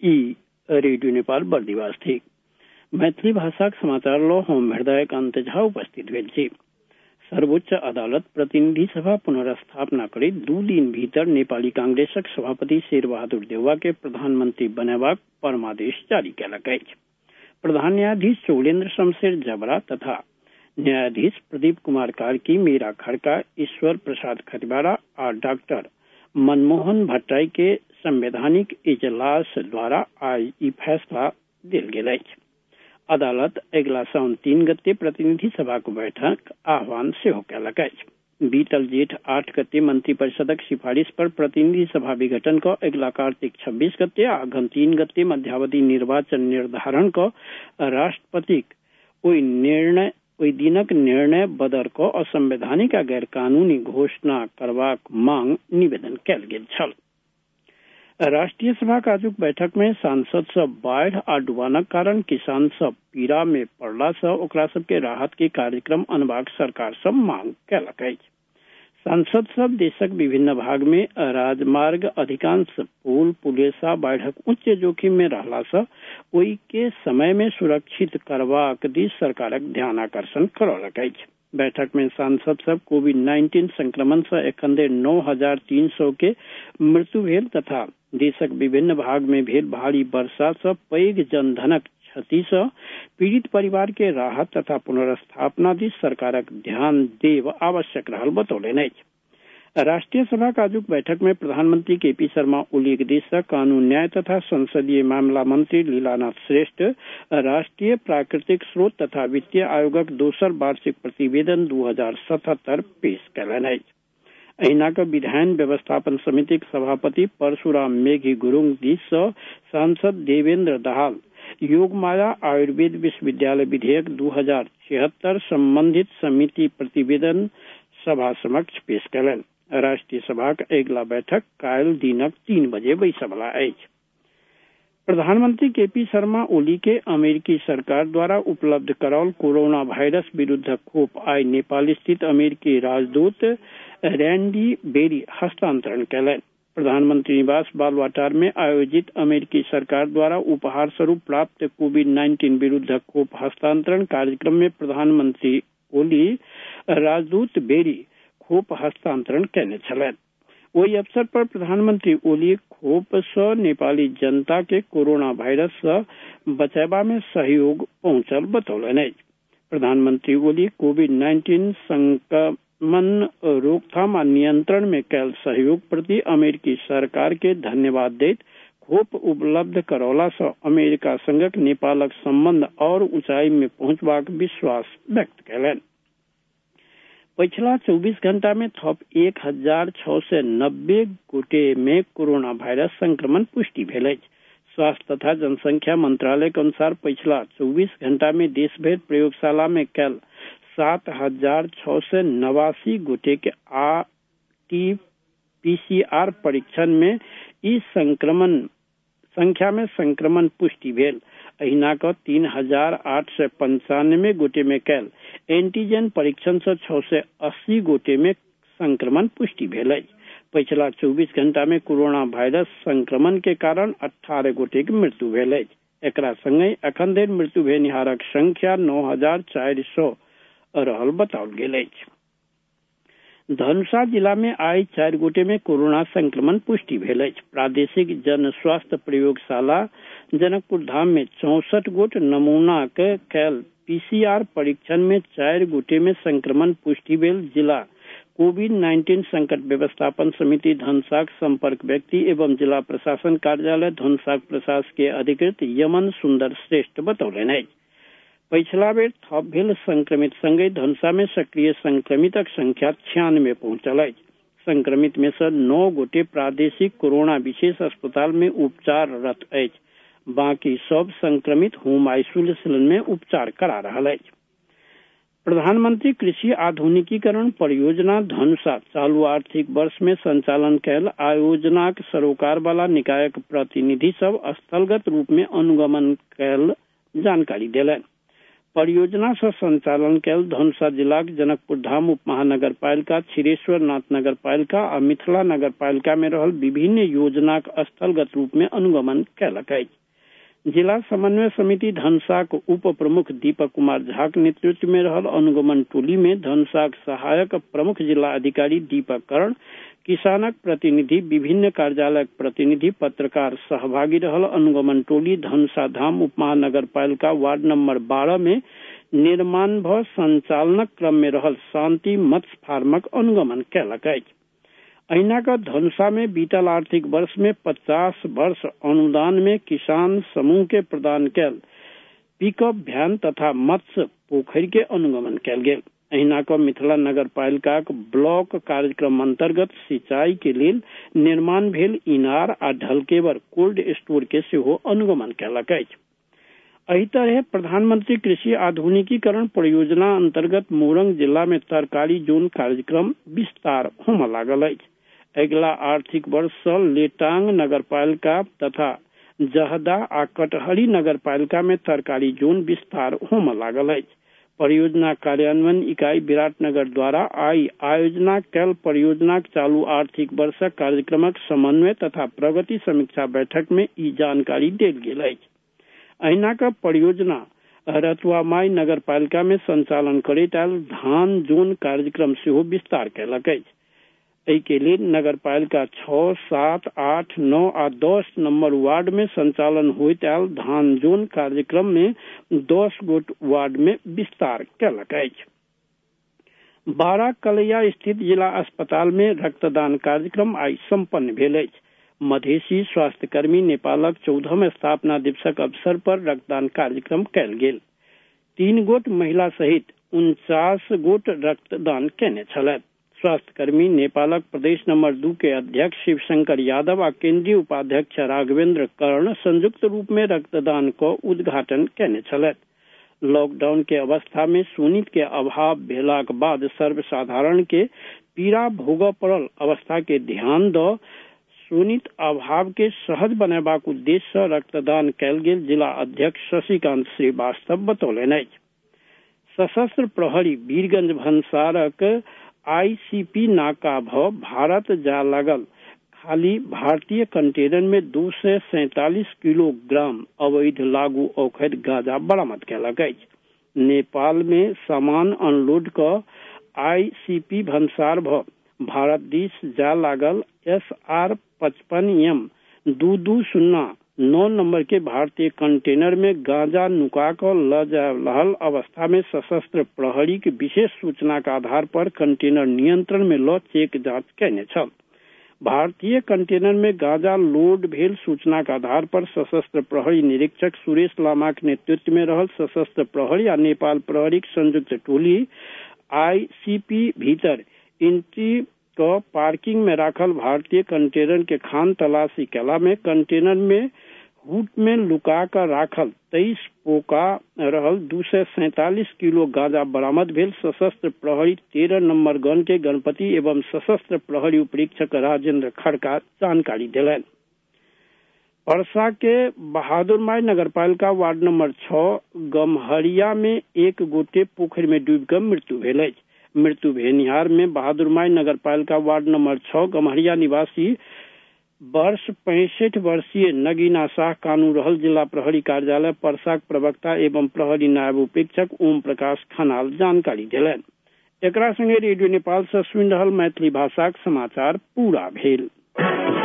ई रेडियो नेपाल बर्दिवास थी। मैथिली भाषा समाचार लो हम हृदय अंतझा उपस्थित भेल छी। सर्वोच्च अदालत प्रतिनिधि सभा पुनर्स्थापना करी 2 दिन भीतर नेपाली कांग्रेसक सभापति शेरबहादुर देउवा के प्रधानमंत्री बनेबाक परमादेश जारी कयलक अछि। प्रधान न्यायाधीश चौलेन्द्र शमशेर जबरा तथा न्यायाधीश प्रदीप कुमार कार्की, मीरा खड़का, ईश्वर प्रसाद खतिवाड़ा और डॉक्टर मनमोहन भट्टराई के संवैधानिक इजलास द्वारा आज ई फैसला दिल गेल अछि। अदालत अगिला साउन 3 गते प्रतिनिधि सभा को बैठक आह्वान सेहो कयलक अछि। बीतल जेठ 8 गते मंत्रिपरिषदक सिफारिश पर प्रतिनिधि सभा विघटन को अगिला कार्तिक 26 गते आ अगहन 3 गते मध्यावधि निर्वाचन निर्धारण को राष्ट्रपतिक ओहि दिनक निर्णय बदर को असंवैधानिक आ गैर कानूनी घोषणा करबाक मांग निवेदन कयल गेल छल। राष्ट्रीय सभा आजुक बैठक में सांसद सब बाढ़ आ डुबानक कारण किसान सब पीड़ा में पड़ला से ओकरा सबके राहत के कार्यक्रम अनबाक सरकार सब मांग कयलक अछि। सांसद सब देशक विभिन्न भाग में राजमार्ग अधिकांश पुल पुलेसा बाढ़क उच्च जोखिम में रहला से ओहि के समय में सुरक्षित करबाक दिस सरकारक ध्यान आकर्षण करौलक अछि। बैठक में सांसद सब कोविड-19 संक्रमण से एखन धरि 9,300 के मृत्यु भेल तथा देशक विभिन्न भाग में भेल भारी वर्षा से पैघ जनधनक क्षति से पीड़ित परिवार के राहत तथा पुनर्स्थापना दिस सरकारक ध्यान देव आवश्यक रहल बतौलनि अछि। राष्ट्रीय सभा आजुक बैठक में प्रधानमंत्री केपी शर्मा ओली के दिस से कानून न्याय तथा संसदीय मामला मंत्री लीलानाथ श्रेष्ठ राष्ट्रीय प्राकृतिक स्रोत तथा वित्तीय आयोगक दोसर वार्षिक प्रतिवेदन 2077 पेश कयलनि अछि। अहिना के विधायन व्यवस्थापन समिति के सभापति परशुराम मेघी गुरुंग दिस से सांसद देवेंद्र दाहाल योगमाया आयुर्वेद विश्वविद्यालय विधेयक 2076 संबंधित समिति प्रतिवेदन सभा समक्ष पेश कयलनि। राष्ट्रीय सभा के अगिला बैठक काल्हि दिनक 3 बजे बैसबला अछि। प्रधानमंत्री केपी शर्मा ओली के अमेरिकी सरकार द्वारा उपलब्ध कराओल कोरोना वायरस विरुद्ध खोप आई नेपाल स्थित अमेरिकी राजदूत रैंडी बेरी हस्तांतरण कयलनि। प्रधानमंत्री निवास बालवाटार में आयोजित अमेरिकी सरकार द्वारा उपहार स्वरूप प्राप्त कोविड-19 विरुद्ध खोप हस्तांतरण कार्यक्रम में प्रधानमंत्री ओली राजदूत बेरी खोप हस्तांतरण कयने छलनि। वही अवसर पर प्रधानमंत्री ओली खोप से नेपाली जनता के कोरोना वायरस से बचावा में सहयोग पहुंचल बतौलनि अछि। प्रधानमंत्री ओली कोविड-19 संक्रमण रोकथाम आ नियंत्रण में कयल सहयोग प्रति अमेरिकी सरकार के धन्यवाद दैत खोप उपलब्ध करौला से अमेरिका संगक नेपालक संबंध और ऊंचाई में पहुंचबाक विश्वास व्यक्त कयलनि। पिछला 24 घंटा में थप 1,690 गोटे में कोरोना वायरस संक्रमण पुष्टि भेल अछि। स्वास्थ्य तथा जनसंख्या मंत्रालय के अनुसार पिछला 24 घंटा में देश भर प्रयोगशाला में कल 7,689 गोटे के RT-PCR परीक्षण में इस संख्या में संक्रमण पुष्टि भेल। अहिना क 3,895 गोटे में कल एंटीजन परीक्षण से 680 गोटे में संक्रमण पुष्टि भेल अछि। पिछला 24 घंटा में कोरोना वायरस संक्रमण के कारण 18 गोटे के मृत्यु भेल अछि। एकरा संगे अखन धरि मृत्यु भेनिहारक संख्या 9,400 रहल बताओल गेल अछि। धनुषा जिला में आई 4 गोटे में कोरोना संक्रमण पुष्टि भेल अछि। प्रादेशिक जन स्वास्थ्य प्रयोगशाला जनकपुर धाम में 64 गोट नमूना के कल PCR परीक्षण में 4 गोटे में संक्रमण पुष्टि भेल। जिला कोविड-19 संकट व्यवस्थापन समिति धनुषाक संपर्क व्यक्ति एवं जिला प्रशासन कार्यालय धनुषाक प्रशासकीय अधिकृत यमन सुंदर श्रेष्ठ बतौलनि अछि। पिछला बेर थप भेल संक्रमित संगे धनुषा में सक्रिय संक्रमितक संख्या 96 पहुंचल अछि। संक्रमित में से 9 गोटे प्रादेशिक कोरोना विशेष अस्पताल में उपचाररत अछि। बाकी सब संक्रमित होम आइसोलेशन में उपचार करा रहल अछि। प्रधानमंत्री कृषि आधुनिकीकरण परियोजना धनुषा चालू आर्थिक वर्ष में संचालन कैल आयोजनाक सरोकार वाला निकायक प्रतिनिधि सब स्थलगत रूप में अनुगमन कैल जानकारी देलनि। परियोजना से संचालन कैल धनुषा जिलाक जनकपुर धाम उप महानगर पालिका, क्षीरेश्वर नाथ नगर पालिका आ मिथिला नगर पालिका में रहल विभिन्न योजनाक स्थलगत रूप में अनुगमन कैलक अछि। जिला समन्वय समिति धनुषाक उप प्रमुख दीपक कुमार झा के नेतृत्व में रहल अनुगमन टोली में धनुषाक सहायक प्रमुख जिला अधिकारी दीपक कर्ण, किसानक प्रतिनिधि, विभिन्न कार्यालय प्रतिनिधि, पत्रकार सहभागी रहल। अनुगमन टोली धनुषा धाम उप महानगर पालिका वार्ड नंबर 12 में निर्माण भ संचालनक क्रम में रहल शांति मत्स्य फार्मक अनुगमन कैलक अछि। अहिना का धनुषा में बीतल आर्थिक वर्ष में 50 वर्ष अनुदान में किसान समूह के प्रदान कैल पिकअप वैन तथा मत्स्य पोखरी के अनुगमन कैल गेल। अहिना का मिथिला नगर पालिका ब्लॉक कार्यक्रम अंतर्गत सिंचाई के लिए निर्माण भेल इनार आ ढलकेवर कोल्ड स्टोर के सेहो अनुगमन कैलक अछि। एहि तरह प्रधानमंत्री कृषि आधुनिकीकरण परियोजना अंतर्गत मोरंग जिला में तरकारी जोन कार्यक्रम विस्तार होम लागल अछि। अगिला आर्थिक वर्ष से लेटांग नगर पालिका तथा जहदा आ कटहरी नगर पालिका में तरकारी जोन विस्तार होम लागल अछि। परियोजना कार्यान्वयन इकाई विराटनगर द्वारा आई आयोजना कैल परियोजना चालू आर्थिक वर्षक कार्यक्रमक समन्वय तथा प्रगति समीक्षा बैठक में ई जानकारी देल गेल अछि। अहिना का परियोजना रतुआमाई नगर पालिका में संचालन करैत आयल धान जोन कार्यक्रम सेहो विस्तार कैलक अछि। एहि के लिए नगर पालिका 6, 7, 8, 9 आ 10 नंबर वार्ड में संचालन होइत आयल धान जोन कार्यक्रम में 10 गोट वार्ड में विस्तार कैलक अछि। 12 कलैया स्थित जिला अस्पताल में रक्तदान कार्यक्रम आई संपन्न भेल अछि। मधेसी स्वास्थ्यकर्मी नेपालक 14वें स्थापना दिवसक अवसर पर रक्तदान कार्यक्रम कैल गेल। 3 गोट महिला सहित 49 गोट रक्तदान केने छलथि। स्वास्थ्यकर्मी नेपालक प्रदेश नंबर 2 के अध्यक्ष शिवशंकर यादव आ केंद्रीय उपाध्यक्ष राघवेंद्र कर्ण संयुक्त रूप में रक्तदान को उद्घाटन केने छलथि। लॉकडाउन के अवस्था में सुनित के अभाव भेलाक बाद सर्वसाधारण के पीड़ा भोग पड़ल अवस्था के ध्यान द सुनित अभाव के सहज बनेबाक उद्देश्य से रक्तदान कैल गेल जिला अध्यक्ष शशिकांत श्रीवास्तव बतौलनि अछि। सशस्त्र प्रहरी वीरगंज भंसारक आईसीपी नाका भ भारत जा लागल खाली भारतीय कंटेनर में 247 किलोग्राम अवैध लागू औषध गांजा बरामद कैलक अछि। नेपाल में सामान अनलोड क आईसीपी भंसार भ भारत दिस जा लागल SR 55M 2209 नंबर के भारतीय कंटेनर में गांजा नुका कर ल जा रहल अवस्था में सशस्त्र प्रहरी के विशेष सूचना के आधार पर कंटेनर नियंत्रण में ल चेक जांच कैने छल। भारतीय कंटेनर में गांजा लोड भेल सूचना के आधार पर सशस्त्र प्रहरी निरीक्षक सुरेश लामा के नेतृत्व में रहल सशस्त्र प्रहरी आ नेपाल प्रहरी संयुक्त टोली आईसीपी भीतर एंट्री क पार्किंग में राखल भारतीय कंटेनर के खान तलाशी कैला में कंटेनर में हुड में लुका कर राखल 23 पोका रहल 247 किलो गांजा बरामद भेल। सशस्त्र प्रहरी 13 नंबर गन के गणपति एवं सशस्त्र प्रहरी उपरीक्षक राजेंद्र खड़का जानकारी दिलनि। परसा के बहादुरमाई नगरपालिका वार्ड नंबर 6 गम्हरिया में एक गोटे पोखरी में डूबकर मृत्यु भेल अछि। मृत्यु भेनिहार में बहादुरमाई नगरपालिका वार्ड नंबर 6 गम्हरिया निवासी वर्ष 65 वर्षीय नगीना शाह कानू रहल। जिला प्रहरी कार्यालय परसा प्रवक्ता एवं प्रहरी नायब उपरीक्षक ओम प्रकाश खनाल जानकारी दिलनि। एकरा संगे रेडियो नेपाल से सुनि रहल मैथिली भाषाक समाचार पूरा भेल।